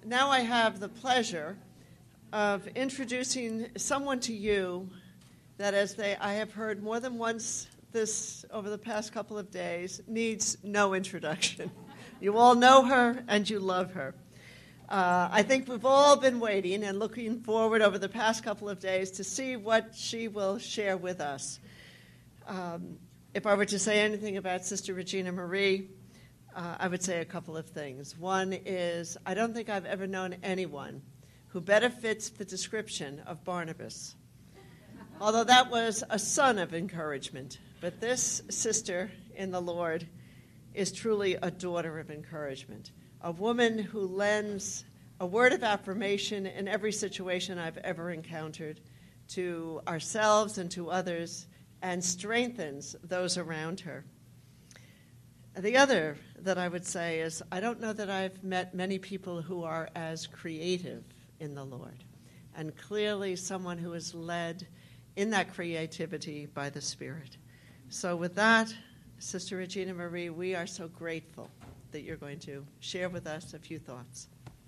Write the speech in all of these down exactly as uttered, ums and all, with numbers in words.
Now I have the pleasure of introducing someone to you that, as they I have heard more than once this over the past couple of days, needs no introduction. You all know her and you love her. Uh, I think we've all been waiting and looking forward over the past couple of days to see what she will share with us. Um, if I were to say anything about Sister Regina Marie, uh, I would say a couple of things. One is, I don't think I've ever known anyone who better fits the description of Barnabas, although that was a son of encouragement. But this sister in the Lord is truly a daughter of encouragement, a woman who lends a word of affirmation in every situation I've ever encountered to ourselves and to others, and strengthens those around her. The other that I would say is, I don't know that I've met many people who are as creative in the Lord, and clearly someone who is led in that creativity by the Spirit. So with that, Sister Regina Marie, we are so grateful that you're going to share with us a few thoughts.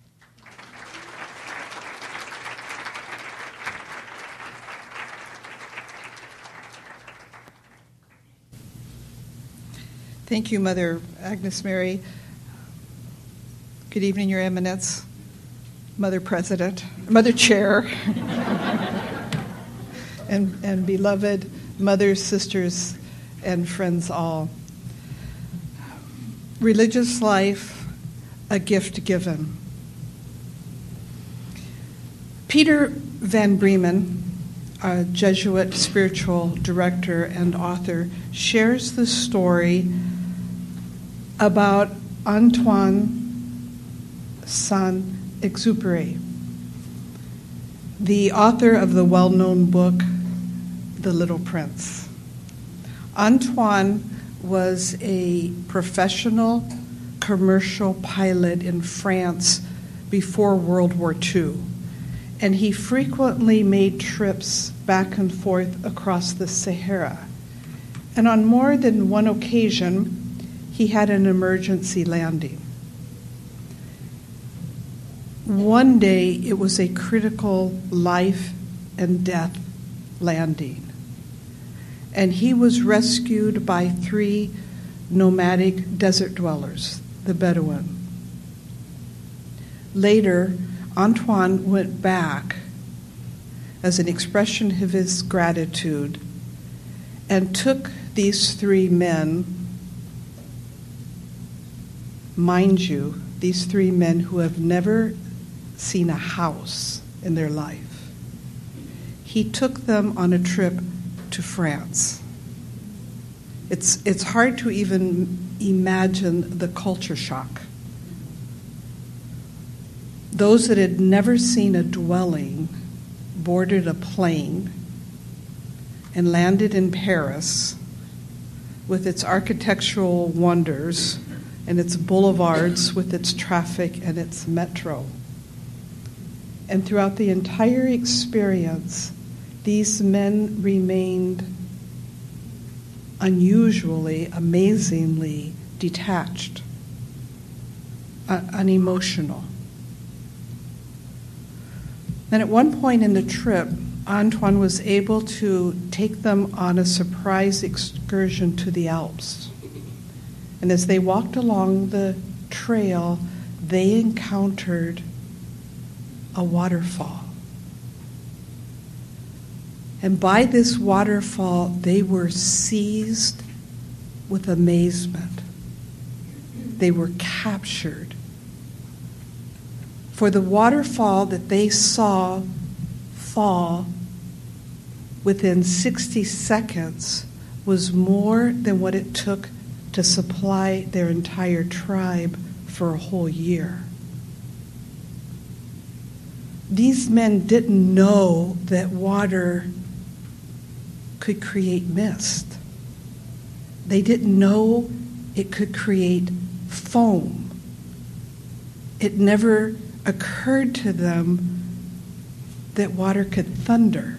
Thank you, Mother Agnes Mary. Good evening, Your Eminence, Mother President, Mother Chair, and, and beloved mothers, sisters, and friends all. Religious life, a gift given. Peter Van Bremen, a Jesuit spiritual director and author, shares the story about Antoine Saint-Exupéry, the author of the well-known book, The Little Prince. Antoine was a professional commercial pilot in France before World War Two, and he frequently made trips back and forth across the Sahara. And on more than one occasion, he had an emergency landing. One day, it was a critical life and death landing, and he was rescued by three nomadic desert dwellers, the Bedouin. Later, Antoine went back as an expression of his gratitude and took these three men, mind you, these three men who have never seen a house in their life. He took them on a trip to France. It's it's hard to even imagine the culture shock. Those that had never seen a dwelling boarded a plane and landed in Paris with its architectural wonders and its boulevards with its traffic and its metro. And throughout the entire experience, these men remained unusually, amazingly detached, uh, unemotional. And at one point in the trip, Antoine was able to take them on a surprise excursion to the Alps. And as they walked along the trail, they encountered a waterfall. And by this waterfall, they were seized with amazement. They were captured. For the waterfall that they saw fall within sixty seconds was more than what it took to supply their entire tribe for a whole year. These men didn't know that water could create mist. They didn't know it could create foam. It never occurred to them that water could thunder.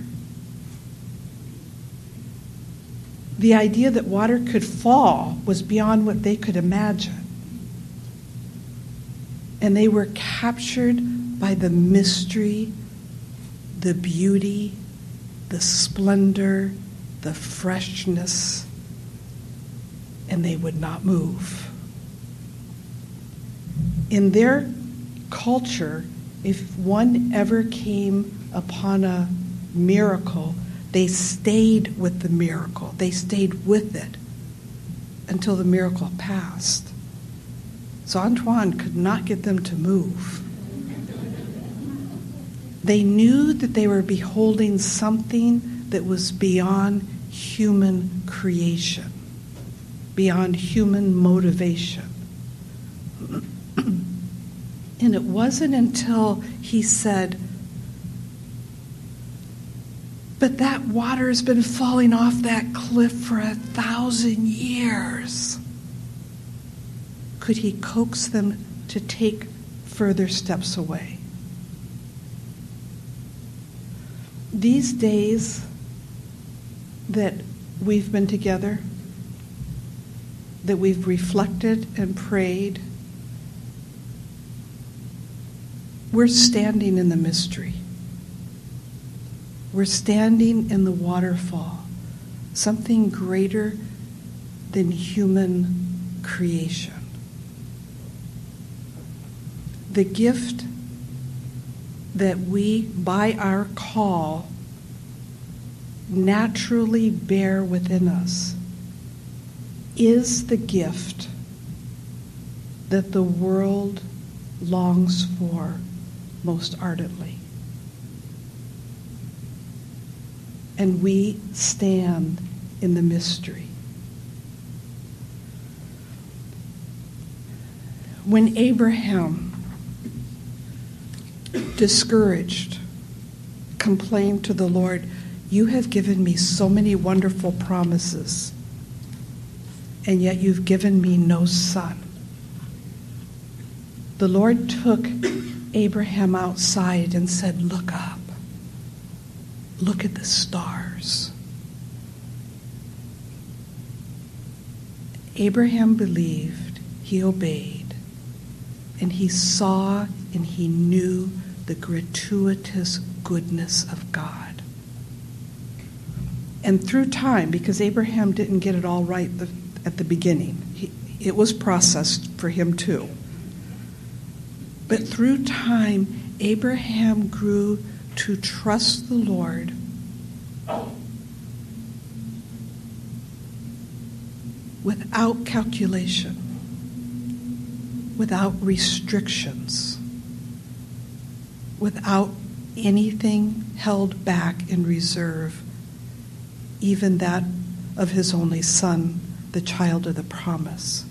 The idea that water could fall was beyond what they could imagine. And they were captured by the mystery, the beauty, the splendor, the freshness, and they would not move. In their culture, if one ever came upon a miracle, they stayed with the miracle. They stayed with it until the miracle passed. So Antoine could not get them to move. They knew that they were beholding something that was beyond human creation, beyond human motivation. And it wasn't until he said, "But that water has been falling off that cliff for a thousand years," could he coax them to take further steps away. These days that we've been together, that we've reflected and prayed, we're standing in the mystery. We're standing in the waterfall, something greater than human creation. The gift that we, by our call, naturally bear within us is the gift that the world longs for most ardently. And we stand in the mystery. When Abraham, discouraged, complained to the Lord, "You have given me so many wonderful promises, and yet you've given me no son." The Lord took Abraham outside and said, "Look up. Look at the stars." Abraham believed, he obeyed, and he saw and he knew the gratuitous goodness of God. And through time, because Abraham didn't get it all right the, at the beginning, he, it was processed for him too. But through time, Abraham grew to trust the Lord without calculation, without restrictions, without anything held back in reserve, even that of his only son, the child of the promise.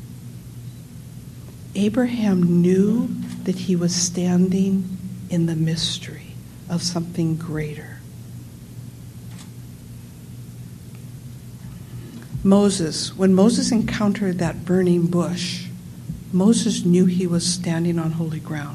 Abraham knew that he was standing in the mystery of something greater. Moses, when Moses encountered that burning bush, Moses knew he was standing on holy ground.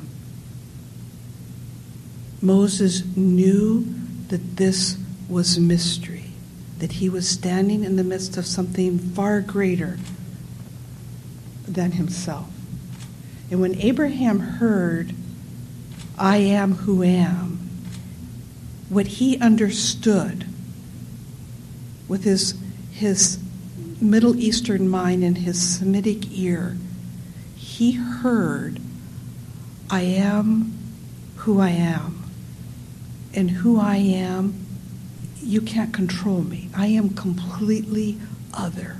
Moses knew that this was mystery, that he was standing in the midst of something far greater than himself. And when Abraham heard, "I am who am," what he understood with his, his Middle Eastern mind and his Semitic ear, he heard, "I am who I am. And who I am, you can't control me. I am completely other.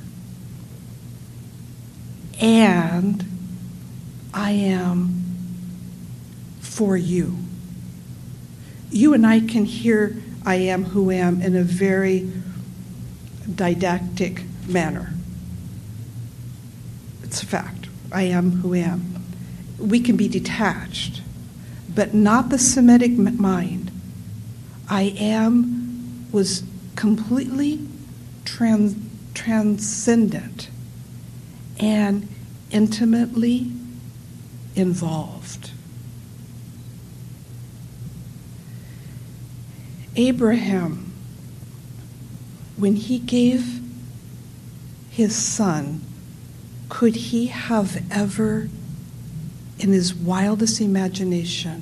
And I am for you." You and I can hear "I am who am" in a very didactic manner. It's a fact. I am who am. We can be detached, but not the Semitic mind. I am was completely trans- transcendent and intimately involved. Abraham, when he gave his son, could he have ever in his wildest imagination,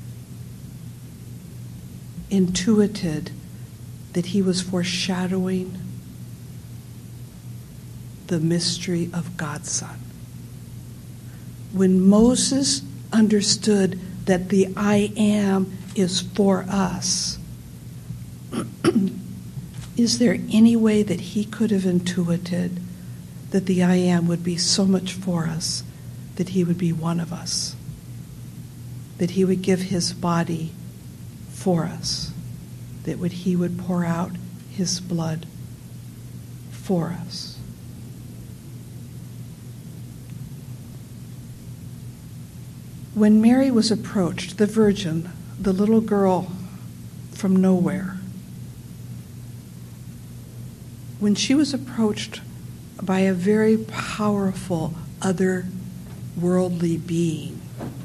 intuited that he was foreshadowing the mystery of God's Son. When Moses understood that the I am is for us, is there any way that he could have intuited that the I am would be so much for us that he would be one of us, that he would give his body for us, that would, he would pour out his blood for us? When Mary was approached, the virgin, the little girl from nowhere, when she was approached by a very powerful otherworldly being,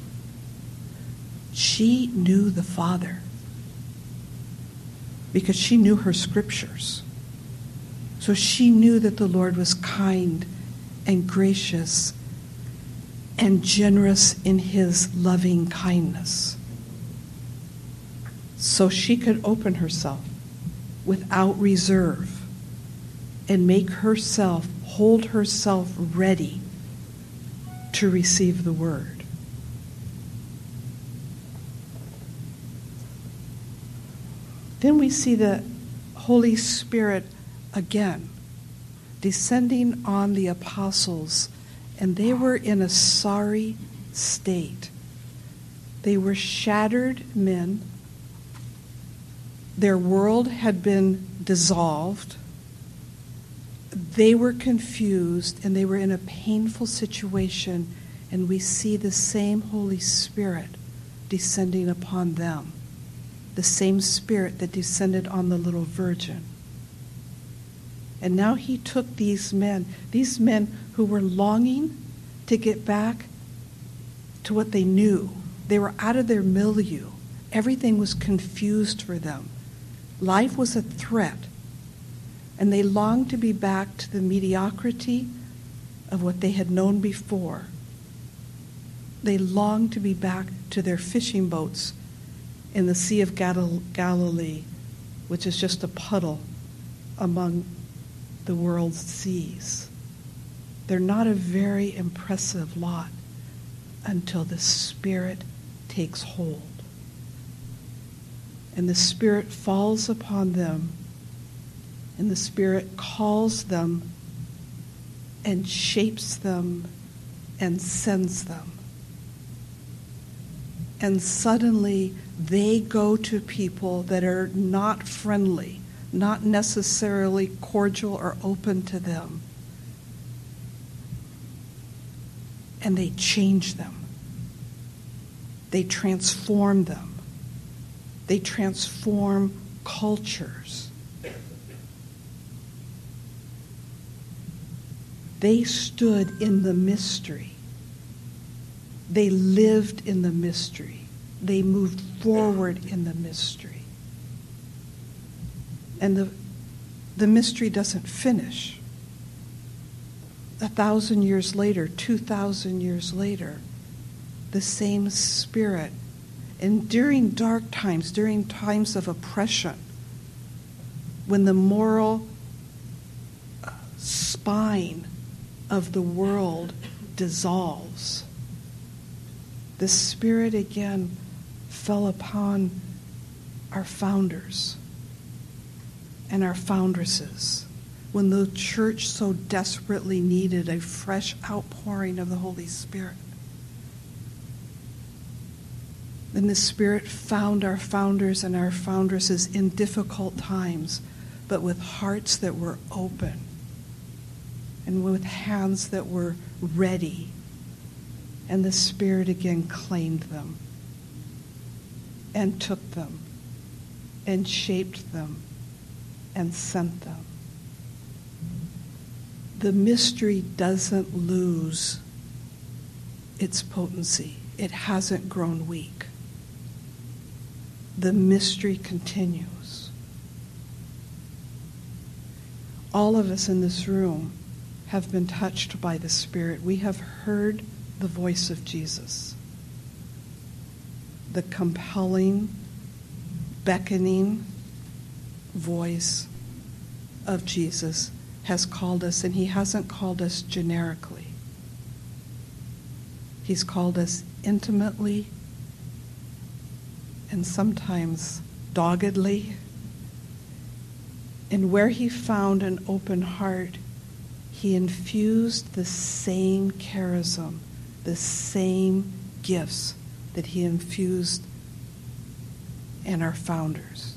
she knew the Father because she knew her scriptures. So she knew that the Lord was kind and gracious and generous in his loving kindness. So she could open herself without reserve and make herself, hold herself ready to receive the word. Then we see the Holy Spirit again descending on the apostles, and they were in a sorry state. They were shattered men. Their world had been dissolved. They were confused, and they were in a painful situation, and we see the same Holy Spirit descending upon them, the same Spirit that descended on the little virgin. And now he took these men, these men who were longing to get back to what they knew. They were out of their milieu. Everything was confused for them. Life was a threat. And they longed to be back to the mediocrity of what they had known before. They longed to be back to their fishing boats in the Sea of Gal- Galilee, which is just a puddle among the world's seas. They're not a very impressive lot until the Spirit takes hold. And the Spirit falls upon them, and the Spirit calls them and shapes them and sends them. And suddenly they go to people that are not friendly, not necessarily cordial or open to them. And they change them. They transform them. They transform cultures. They stood in the mystery. They lived in the mystery. They moved forward in the mystery. And the, the mystery doesn't finish. A thousand years later, two thousand years later, the same Spirit. And during dark times, during times of oppression, when the moral spine of the world dissolves, the Spirit again fell upon our founders and our foundresses when the church so desperately needed a fresh outpouring of the Holy Spirit. Then the Spirit found our founders and our foundresses in difficult times, but with hearts that were open and with hands that were ready. And the Spirit again claimed them and took them and shaped them and sent them. The mystery doesn't lose its potency. It hasn't grown weak. The mystery continues. All of us in this room have been touched by the Spirit. We have heard the voice of Jesus. The compelling, beckoning voice of Jesus has called us, and he hasn't called us generically. He's called us intimately and sometimes doggedly. And where he found an open heart, he infused the same charism, the same gifts that he infused in our founders.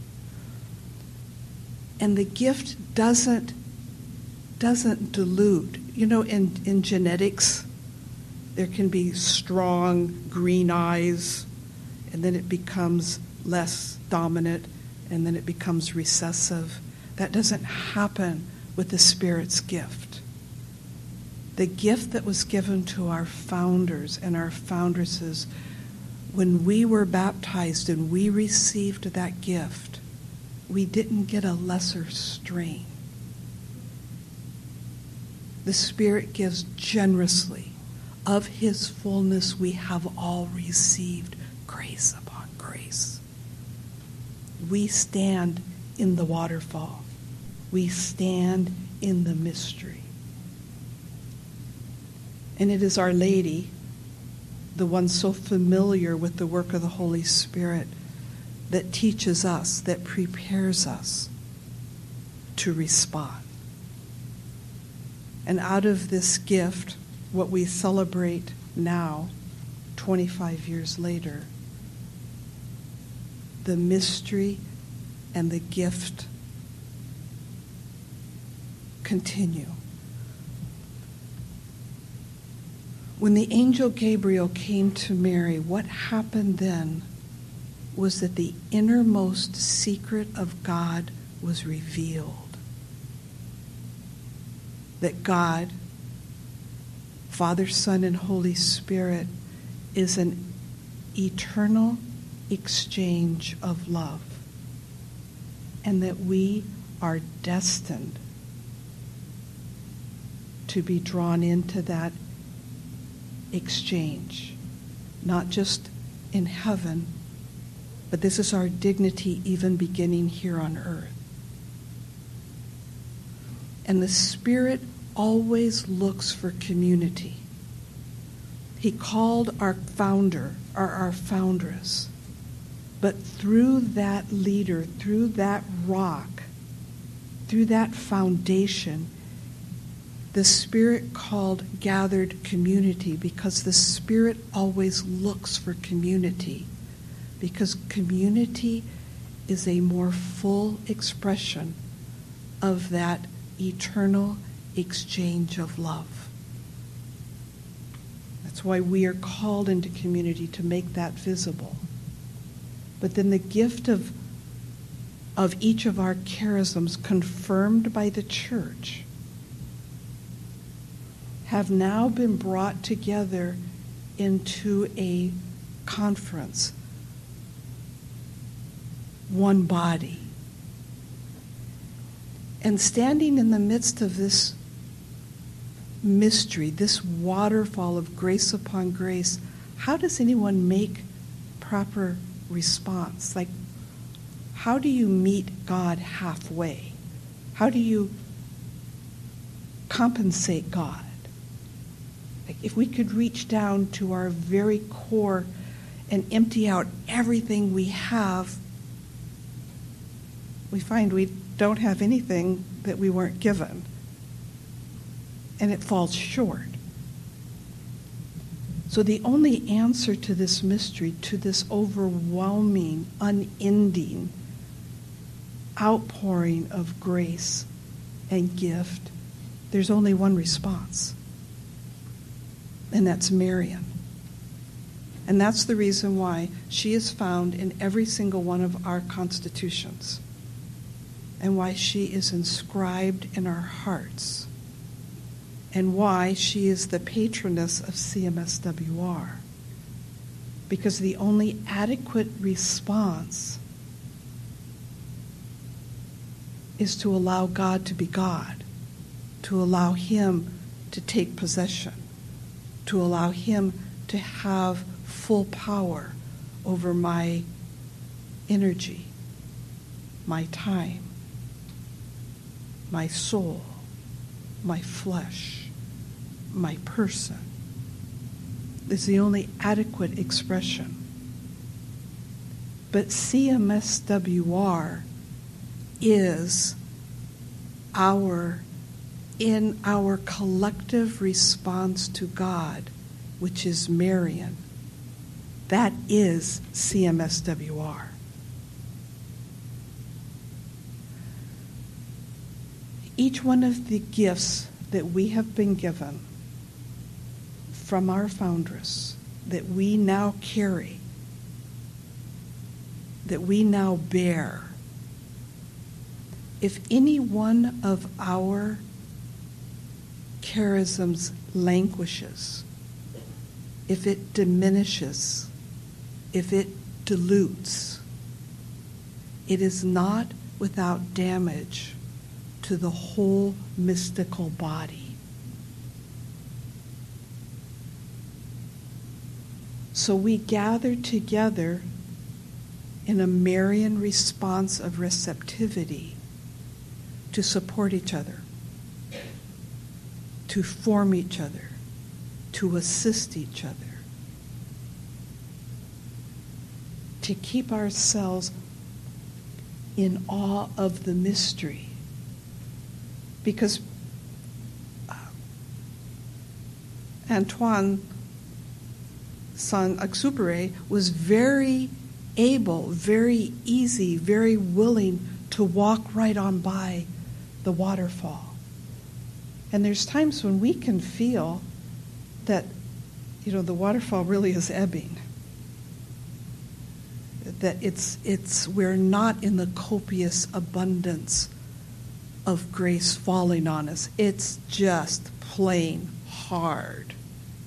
And the gift doesn't doesn't dilute. You know, in, in genetics, there can be strong green eyes, and then it becomes less dominant, and then it becomes recessive. That doesn't happen with the Spirit's gift. The gift that was given to our founders and our foundresses, when we were baptized and we received that gift, we didn't get a lesser strain. The Spirit gives generously. Of his fullness we have all received grace upon grace. We stand in the waterfall. We stand in the mystery. And it is Our Lady, the one so familiar with the work of the Holy Spirit, that teaches us, that prepares us to respond. And out of this gift, what we celebrate now, twenty-five years later, the mystery and the gift continue. When the angel Gabriel came to Mary, what happened then was that the innermost secret of God was revealed. That God, Father, Son, and Holy Spirit, is an eternal exchange of love, and that we are destined to be drawn into that exchange, not just in heaven, but this is our dignity even beginning here on earth. And the Spirit always looks for community. He called our founder, or our foundress, but through that leader, through that rock, through that foundation, the Spirit called gathered community, because the Spirit always looks for community, because community is a more full expression of that eternal exchange of love. That's why we are called into community, to make that visible. But then the gift of, of each of our charisms, confirmed by the church, have now been brought together into a conference, one body. And standing in the midst of this mystery, this waterfall of grace upon grace, how does anyone make proper response? Like, how do you meet God halfway? How do you compensate God? Like, if we could reach down to our very core and empty out everything we have, we find we don't have anything that we weren't given. And it falls short. So the only answer to this mystery, to this overwhelming, unending outpouring of grace and gift, there's only one response. And that's Marian. And that's the reason why she is found in every single one of our constitutions, and why she is inscribed in our hearts, and why she is the patroness of C M S W R. Because the only adequate response is to allow God to be God, to allow him to take possession, to allow him to have full power over my energy, my time, my soul, my flesh, my person. Is the only adequate expression. But C M S W R is our, in our collective response to God, which is Marian. That is C M S W R. Each one of the gifts that we have been given from our foundress, that we now carry, that we now bear, if any one of our charisms languishes, if it diminishes, if it dilutes, it is not without damage to the whole mystical body. So we gather together in a Marian response of receptivity to support each other, to form each other, to assist each other, to keep ourselves in awe of the mystery. Because uh, Antoine Saint-Exupéry was very able, very easy, very willing to walk right on by the waterfall. And there's times when we can feel that, you know, the waterfall really is ebbing. That it's it's we're not in the copious abundance of grace falling on us. It's just plain hard.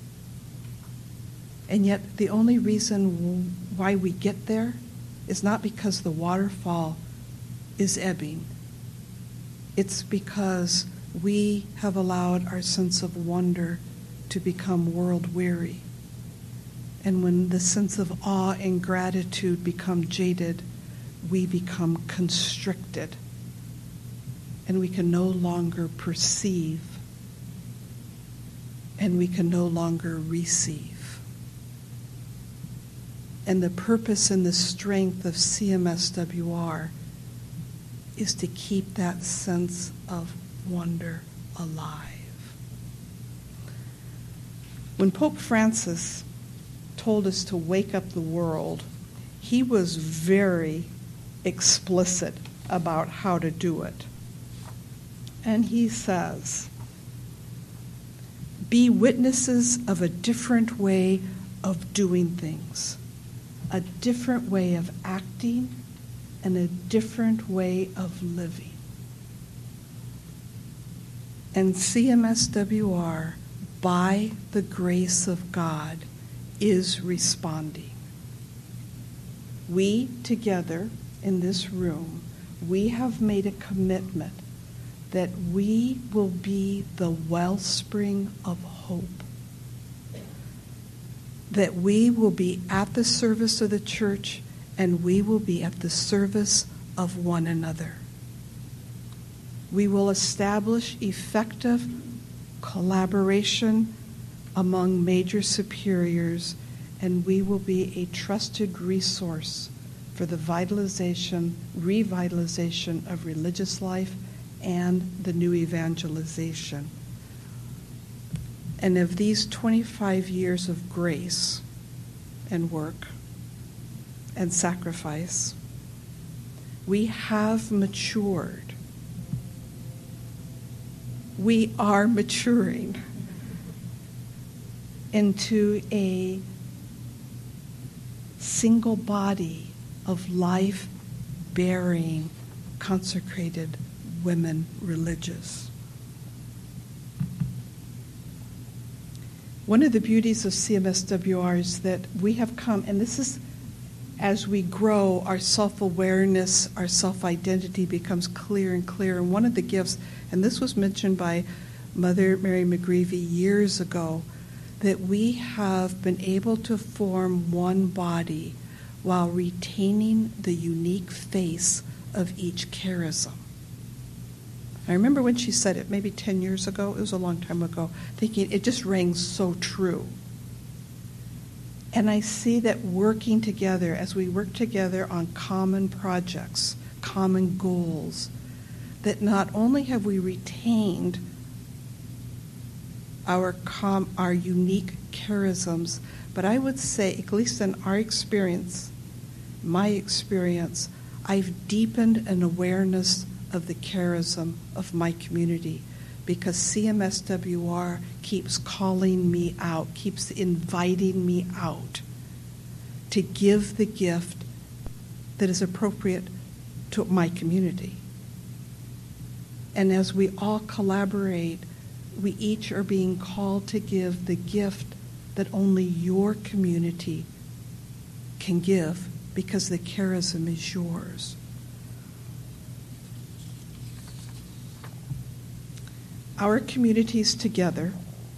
And yet the only reason why we get there is not because the waterfall is ebbing. It's because we have allowed our sense of wonder to become world weary. And when the sense of awe and gratitude become jaded, we become constricted. And we can no longer perceive. And we can no longer receive. And the purpose and the strength of C M S W R is to keep that sense of wonder alive. When Pope Francis told us to wake up the world, he was very explicit about how to do it. And he says, be witnesses of a different way of doing things, a different way of acting, and a different way of living. And C M S W R, by the grace of God, is responding. We together in this room, we have made a commitment that we will be the wellspring of hope. That we will be at the service of the church and we will be at the service of one another. We will establish effective collaboration among major superiors, and we will be a trusted resource for the vitalization, revitalization of religious life and the new evangelization. And of these twenty-five years of grace and work and sacrifice, we have matured. We are maturing into a single body of life-bearing, consecrated women religious. One of the beauties of C M S W R is that we have come, and this is as we grow, our self-awareness, our self-identity becomes clear and clear. And one of the gifts, and this was mentioned by Mother Mary McGreevy years ago, that we have been able to form one body while retaining the unique face of each charism. I remember when she said it, maybe ten years ago, it was a long time ago, thinking it just rang so true. And I see that working together, as we work together on common projects, common goals, that not only have we retained our com- our unique charisms, but I would say, at least in our experience, my experience, I've deepened an awareness of the charism of my community, because C M S W R keeps calling me out, keeps inviting me out to give the gift that is appropriate to my community. And as we all collaborate, we each are being called to give the gift that only your community can give, because the charism is yours. Our communities together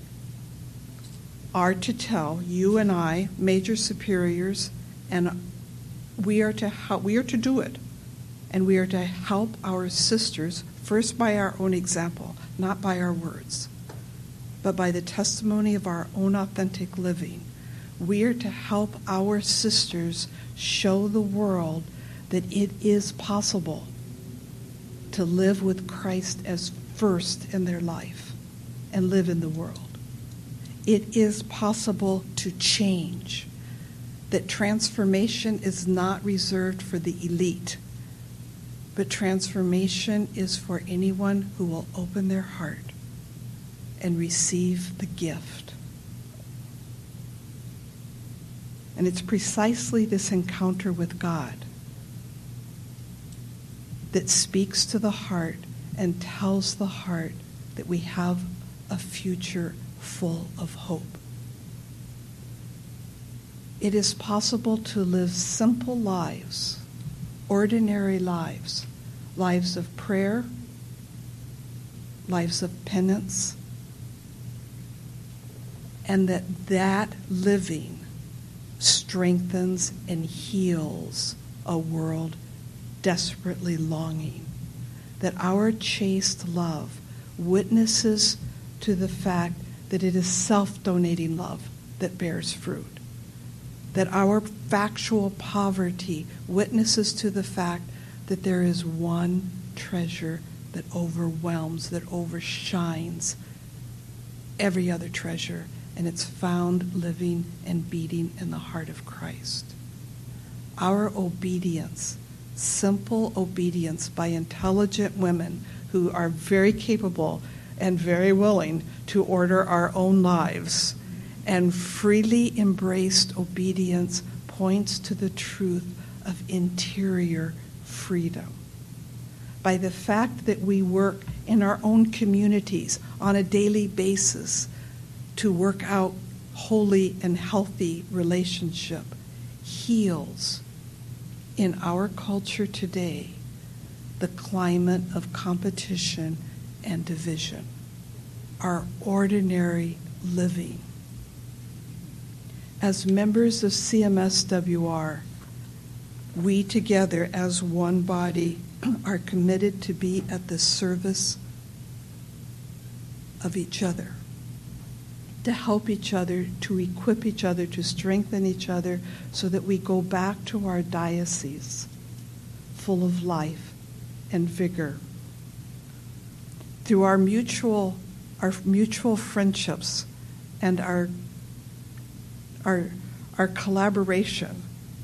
are to tell you and I, major superiors, and we are to help, we are to do it, and we are to help our sisters, first by our own example, not by our words, but by the testimony of our own authentic living. We are to help our sisters show the world that it is possible to live with Christ as first in their life and live in the world. It is possible to change, that transformation is not reserved for the elite, but transformation is for anyone who will open their heart and receive the gift. And it's precisely this encounter with God that speaks to the heart and tells the heart that we have a future full of hope. It is possible to live simple lives, ordinary lives, lives of prayer, lives of penance, and that that living strengthens and heals a world desperately longing. That our chaste love witnesses to the fact that it is self-donating love that bears fruit. That our factual poverty witnesses to the fact that there is one treasure that overwhelms, that overshines every other treasure, and it's found living and beating in the heart of Christ. Our obedience, simple obedience by intelligent women who are very capable and very willing to order our own lives, and freely embraced obedience points to the truth of interior freedom. By the fact that we work in our own communities on a daily basis to work out holy and healthy relationship, heals in our culture today the climate of competition and division, our ordinary living. As members of C M S W R, we together as one body are committed to be at the service of each other, to help each other, to equip each other, to strengthen each other, so that we go back to our diocese full of life and vigor. Through our mutual, our mutual friendships and our, our, our collaboration,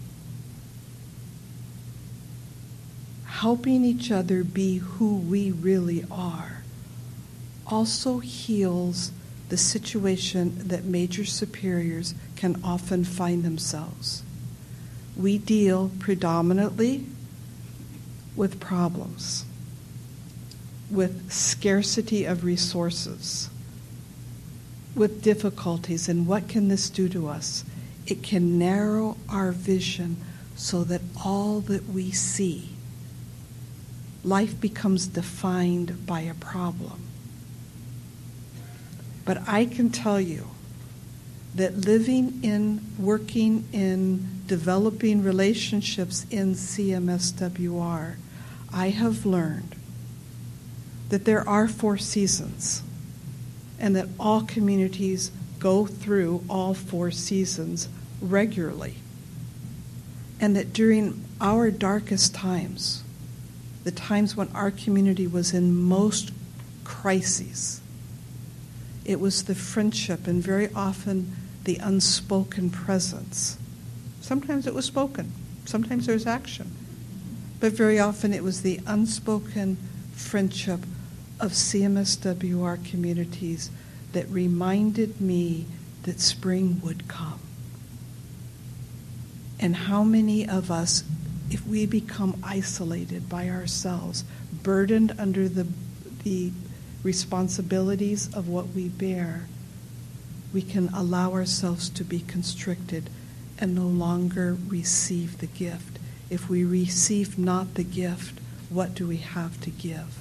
helping each other be who we really are, also heals the situation that major superiors can often find themselves. We deal predominantly with problems, with scarcity of resources, with difficulties, and what can this do to us? It can narrow our vision so that all that we see, life becomes defined by a problem. But I can tell you that living in, working in, developing relationships in C M S W R, I have learned that there are four seasons and that all communities go through all four seasons regularly. And that during our darkest times, the times when our community was in most crises, it was the friendship and very often the unspoken presence. Sometimes it was spoken, sometimes there was action, but very often it was the unspoken friendship of C M S W R communities that reminded me that spring would come. And how many of us, if we become isolated by ourselves, burdened under the, the responsibilities of what we bear, we can allow ourselves to be constricted and no longer receive the gift. If we receive not the gift, what do we have to give?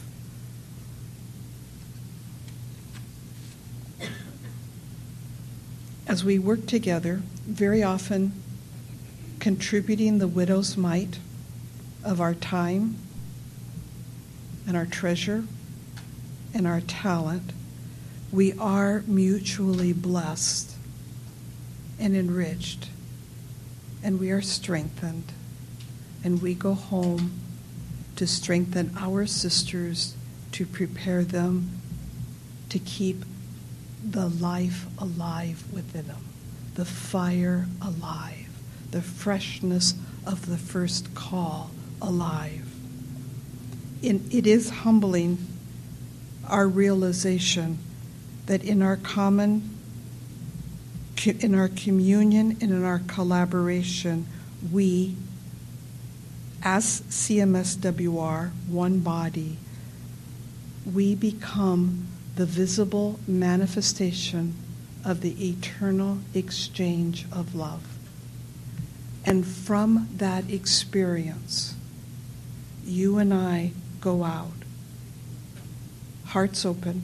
As we work together, very often contributing the widow's mite of our time and our treasure and our talent, we are mutually blessed and enriched, and we are strengthened, and we go home to strengthen our sisters, to prepare them to keep the life alive within them, the fire alive, the freshness of the first call alive. In, it is humbling, our realization that in our common, in our communion and in our collaboration, we, as C M S W R, one body, we become the visible manifestation of the eternal exchange of love. And from that experience, you and I go out, hearts open,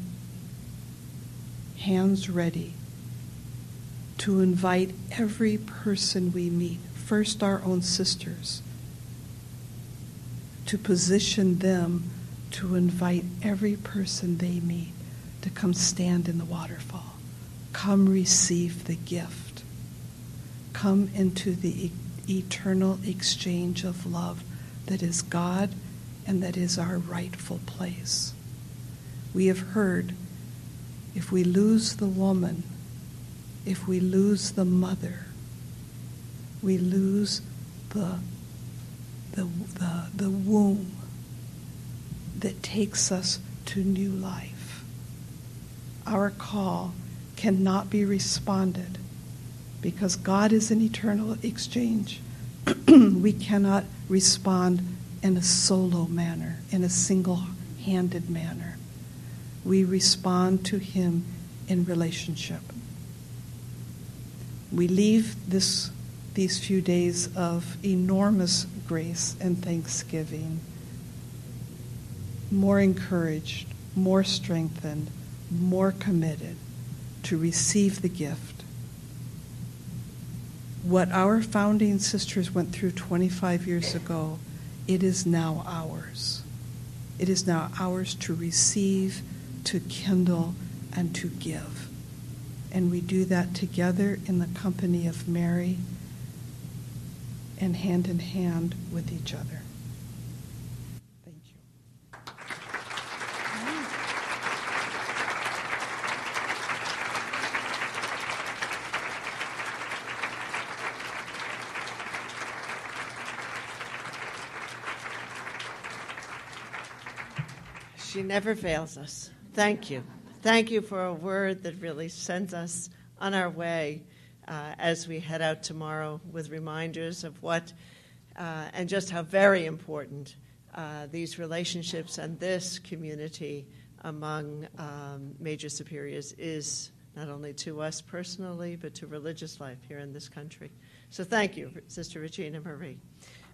hands ready, to invite every person we meet, first our own sisters, to position them to invite every person they meet to come stand in the waterfall. Come receive the gift. Come into the e- eternal exchange of love that is God and that is our rightful place. We have heard, if we lose the woman, if we lose the mother, we lose the, the, the, the womb that takes us to new life. Our call cannot be responded because God is an eternal exchange. We cannot respond in a solo manner, in a single-handed manner. We respond to him in relationship. We leave this, these few days of enormous grace and thanksgiving more encouraged, more strengthened, more committed to receive the gift. What our founding sisters went through twenty-five years ago, it is now ours. It is now ours to receive, to kindle, and to give. And we do that together in the company of Mary and hand in hand with each other. Thank you. She never fails us. Thank you. Thank you for a word that really sends us on our way uh, as we head out tomorrow with reminders of what uh, and just how very important uh, these relationships and this community among um, major superiors is, not only to us personally, but to religious life here in this country. So thank you, Sister Regina Marie.